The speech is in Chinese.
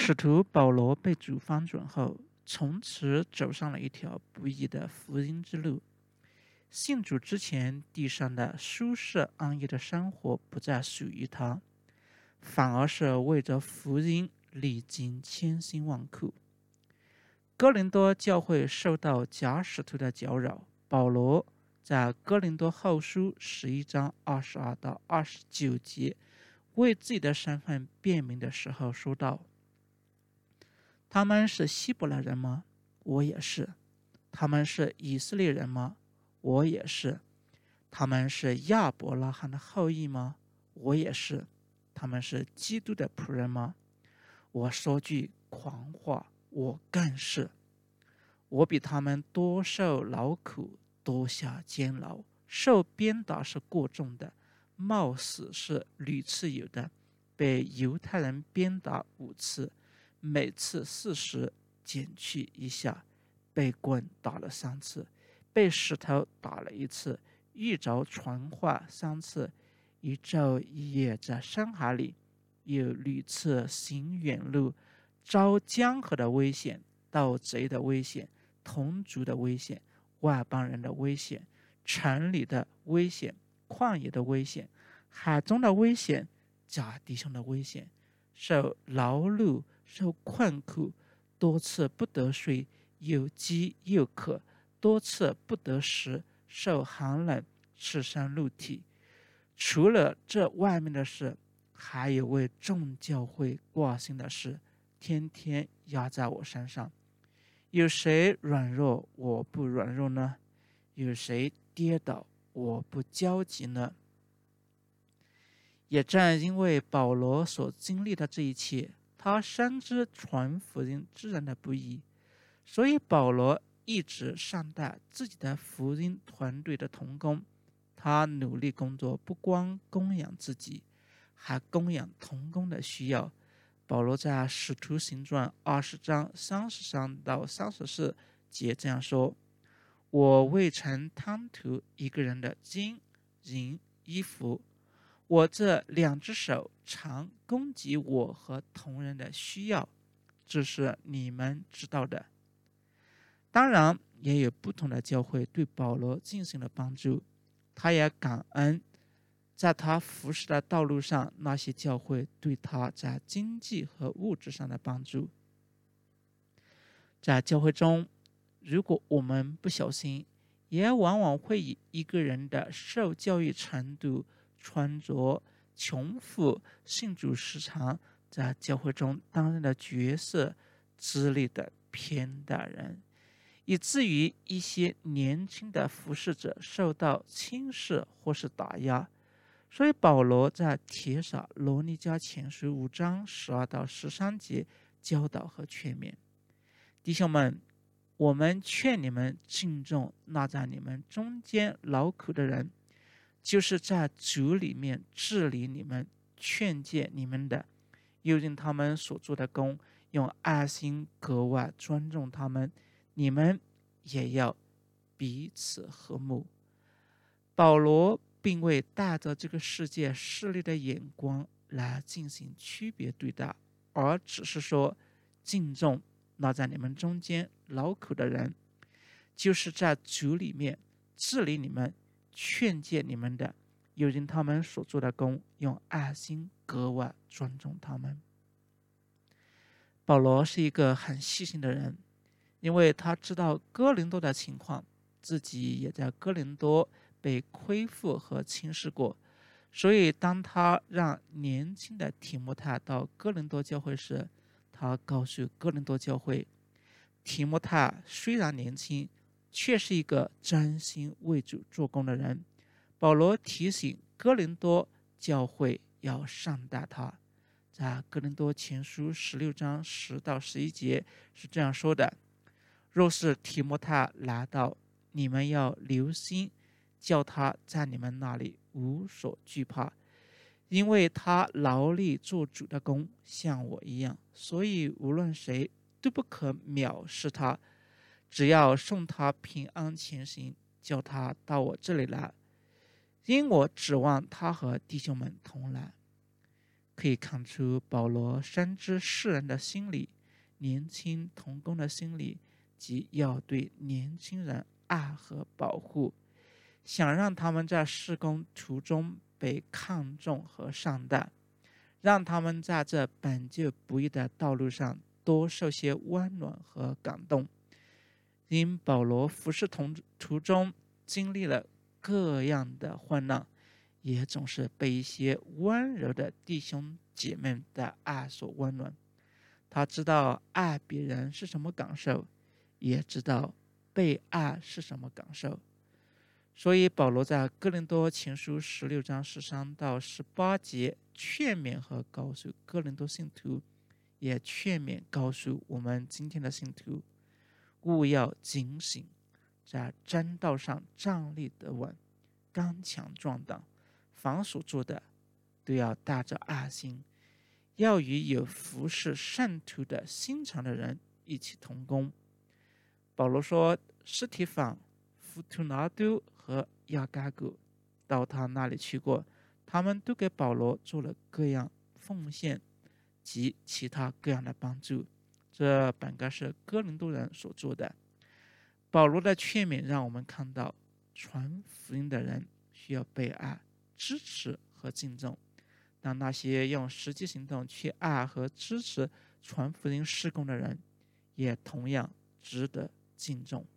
使徒保罗被主方准后，从此走上了一条不易的福音之路。信主之前，地上的舒适安逸的生活不再属于他，反而是为着福音历经千辛万苦。哥林多教会受到假使徒的搅扰，保罗在哥林多后书11章22到29节为自己的身份辩明的时候说道：他们是希伯来人吗？我也是。他们是以色列人吗？我也是。他们是亚伯拉罕的后裔吗？我也是。他们是基督的仆人吗？我说句狂话，我更是。我比他们多受劳苦，多下监牢，受鞭打是过重的，冒死是屡次有的，被犹太人鞭打5次，每次40减去1下，被棍打了3次，被石头打了1次，遇着传话3次，一昼一夜在深海里，又屡次行远路，遭江河的危险，盗贼的危险，同族的危险，外邦人的危险，城里的危险，旷野的危险，海中的危险，假弟兄的危险，受劳碌，受困苦，多次不得睡，又饥又渴，多次不得食，受寒冷，赤身露体。除了这外面的事，还有为众教会挂心的事，天天压在我身上。有谁软弱，我不软弱呢？有谁跌倒，我不焦急呢？也正因为保罗所经历的这一切，他深知传福音之人的不易，所以保罗一直善待自己的福音团队的同工。他努力工作，不光供养自己，还供养同工的需要。保罗在使徒行传20章33到34节这样说：我未曾贪图一个人的金银衣服，我这2只手常供给我和同人的需要，这是你们知道的。当然也有不同的教会对保罗进行了帮助，他也感恩在他服侍的道路上那些教会对他在经济和物质上的帮助。在教会中，如果我们不小心，也往往会以一个人的受教育程度、穿着、穷富、信主时长，在教会中担任的角色、资历的偏待人，以至于一些年轻的服侍者受到轻视或是打压。所以保罗在帖撒罗尼迦前书5章12到13节教导和劝勉：弟兄们，我们劝你们敬重那在你们中间劳苦的人，就是在主里面治理你们、劝诫你们的，又因他们所做的工，用爱心格外尊重他们。你们也要彼此和睦。保罗并未带着这个世界势力的眼光来进行区别对待，而只是说敬重那在你们中间劳苦的人，就是在主里面治理你们、劝诫你们的，又因他们所做的工，用爱心格外尊重他们。保罗是一个很细心的人，因为他知道哥林多的情况，自己也在哥林多被亏负和轻视过，所以当他让年轻的提摩太到哥林多教会时，他告诉哥林多教会，提摩太虽然年轻，却是一个真心为主做工的人。保罗提醒哥林多教会要善待他，在哥林多前书16章10到11节是这样说的：若是提摩太来到，你们要留心，叫他在你们那里无所惧怕，因为他劳力做主的工，像我一样，所以无论谁都不可藐视他，只要送他平安前行，叫他到我这里来，因我指望他和弟兄们同来。 可以看出保罗深知世人的心理，年轻同工的心理，即要对年轻人爱和保护，想让他们在事工途中被看重和善待，让他们在这本就不易的道路上多受些温暖和感动。因保罗服侍途中经历了各样的患难，也总是被一些温柔的弟兄姐妹的爱所温暖。他知道爱别人是什么感受，也知道被爱是什么感受。所以保罗在哥林多前书16章13到18节劝勉和告诉哥林多信徒，也劝勉告诉我们今天的信徒，务要警醒，在真道上站立得稳，刚强壮胆，凡所做的都要带着爱心，要与有服侍圣徒的心肠的人一起同工。保罗说，司提反、弗图拿都和亚该古到他那里去过，他们都给保罗做了各样奉献及其他各样的帮助，这本该是哥林多人所做的。保罗的劝勉让我们看到，传福音的人需要被爱、支持和敬重，但那些用实际行动去爱和支持传福音事工的人，也同样值得敬重。